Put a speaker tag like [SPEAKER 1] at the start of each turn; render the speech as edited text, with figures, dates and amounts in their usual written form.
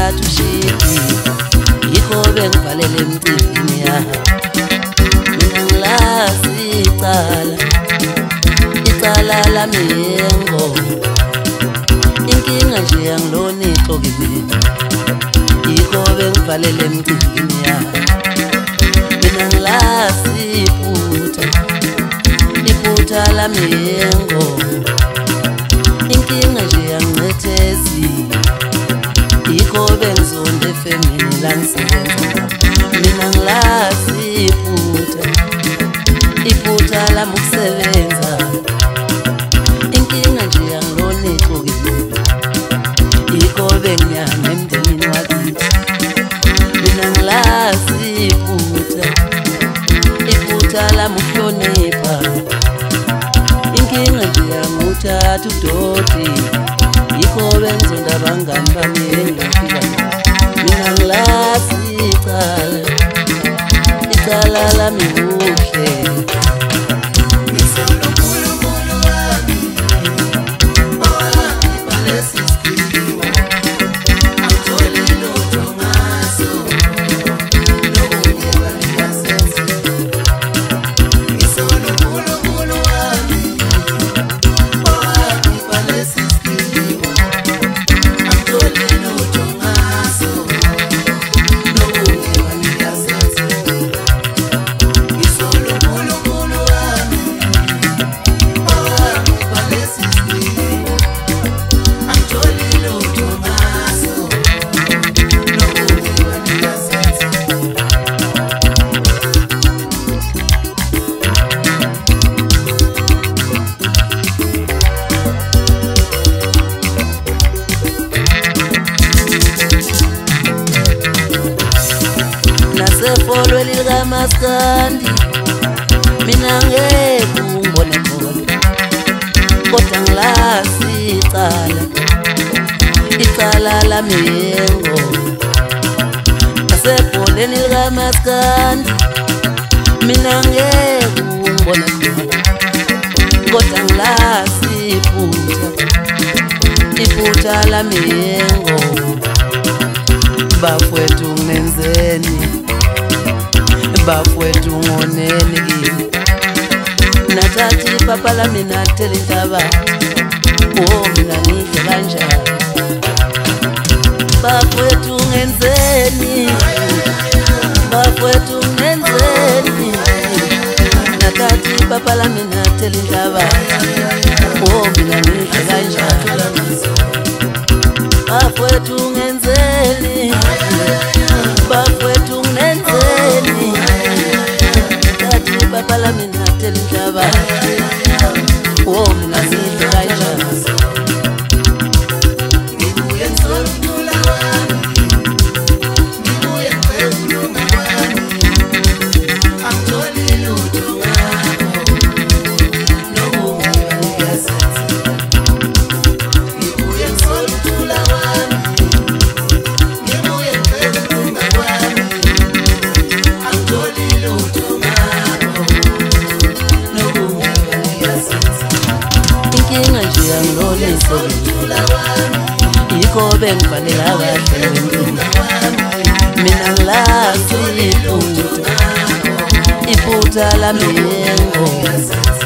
[SPEAKER 1] ngithatha ushidi yikho bengivalele emcimbini yaha mina ngilazi icala lami yengo inkinga nje yangilona ixokile yikho bengivalele emcimbini yaha mina ngilazi iphutha lami yengo inkinga nje yangincethezi yikho bengizonda efemini langisebenza mina ngilazi iphutha lami ukusebenza inkinga nje yangilona ixokile yikho benginyama emndenini wakithi mina ngilazi iphutha lami ukuhlonipha inkinga nje yanguthatha udoti yikho bengizonda abangani bami engafika mina ngilazi icala lami kuhle Folweli likaMaskandi mina ngeke ungibone khona kodwa ngilazi icala lami yengo nasebholeni likaMaskandi mina ngeke ungibone khona kodwa ngilazi iphutha lami yengo bafowethu ngenzeni bafowethu ngoneni kimi nathathi ipapa lami nathela intaba mina ngidle kanjani bafowethu ngenzeni nathathi ipapa lami nathela intaba mina ngidle kanjani bafowethu ngenzeni bafowethu ngenzeni Baba la mina teli njaba mina ngidle kanjani ngibuye ngizolula wami ngibuye ngibulunga wami angitholi lutho ngakho nokungiba ngiyasenza ngibuye ngizolula wami ngibuye ngibulunga wami angitholi lutho inkinga nje yangilona ixokile yikho bengifanele kahle mina ngilazi iphutha lami yengo